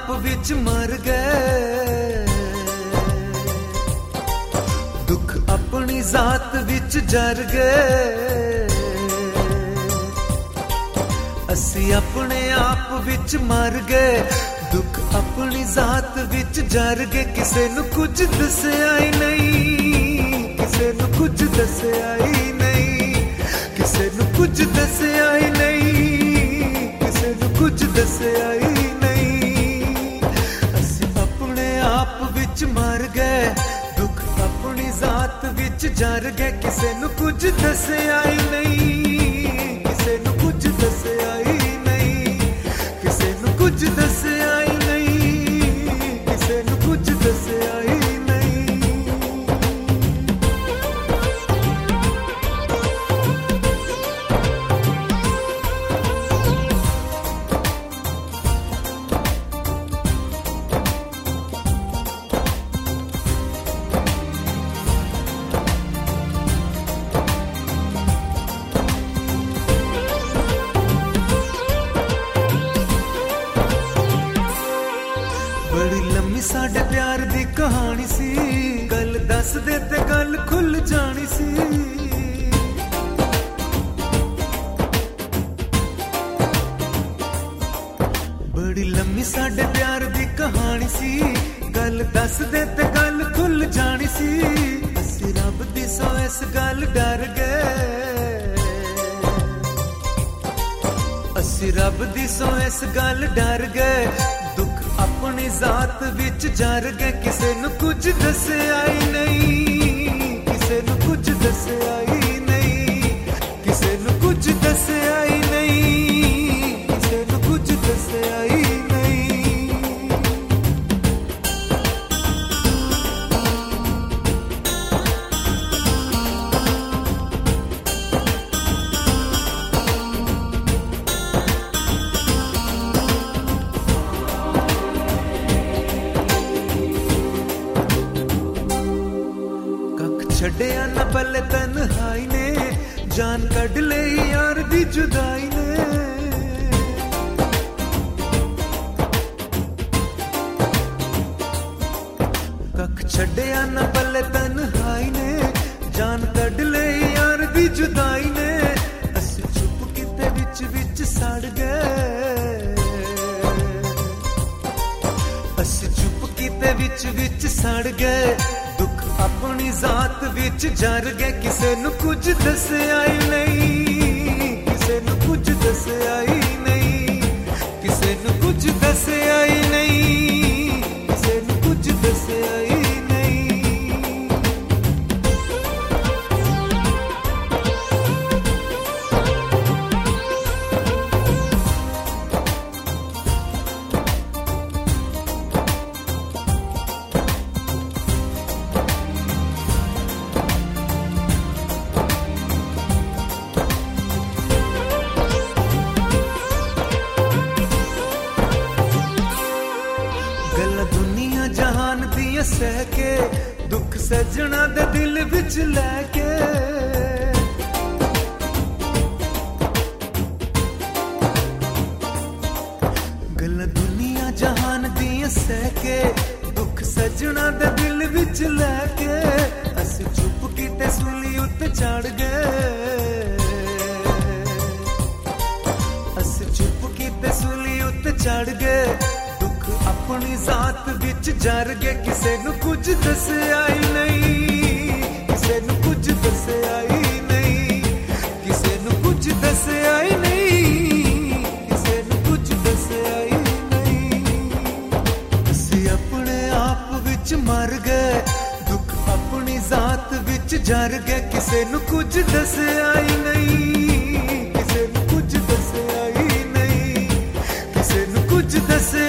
आप विच मर गए, दुख अपनी जात विच जर गए। असी अपने आप विच मर गए, दुख अपनी जात विच जर गए। किसे नू कुछ दस्या ही नहीं, किसे नू कुछ दस्या ही नहीं, किसे नू कुछ दस्या ही नहीं, किसे नू कुछ दस्या ही नहीं। असी अपने आप विच मर गए, दुख अपनी जात विच जर गए। किसे नू कुछ दस्या ही नहीं, किसे नू कुछ दस्या ही नहीं, किसे नू कुछ दस्या ही नहीं, किसे नू कुछ दस्या ही नहीं। बड़ी लम्मी साडे प्यार दी कहानी सी, गल दस दे ते गल खुल जानी सी। बड़ी लम्मी साडे प्यार दी कहानी सी, गल दस दे ते गल खुल जानी सी। असी रब दी सो इस गल डर गए, असी रब दी सो इस गल डर गए। दुख अपनी जात विच जर गए, किसे नू कुछ दस्या ही नहीं, किसे नू कुछ दस्या ही नहीं, किसे नू कुछ दस्या ही नहीं, किसे नू कुछ दस्या ही नहीं। छड़िया न पले तन्हाई ने, जान कढ़ ले यार दी जुदाई ने। कख छड़िया न पले तन्हाई ने, जान कढ़ ले यार दी जुदाई ने। असी चुप किते विच विच सड़ गए, असी चुप किते विच विच सड़ गए। दुख अपनी जात विच जर गए, किसे नू कुछ दस्या ही नहीं, किसे नू कुछ दस्या ही नहीं, किसे नू कुछ दस्या ही नहीं, किसे नू कुछ दस्या ही नहीं। दुनिया जहान दिया सह के, दुख सजना दे दिल विच लैके। गल दुनिया जहान दिया सह के, दुख सजना दे दिल विच लैके। असी चुप कीते सूली उत्ते चढ़ गए, असी चुप कीते सूली उत्ते चढ़ गए। अपनी जात विच जर गए, किसे नू कुछ दस्या ही नहीं, किसे नू कुछ दस्या ही नहीं, किसे नू कुछ दस्या ही नहीं, किसे नू कुछ दस्या ही नहीं। असी अपने आप विच मर गए, दुख अपनी जात विच जर गए। किसे नू कुछ दस्या ही नहीं, किसे नू कुछ दस्या ही नहीं, किसे नू कुछ दस्या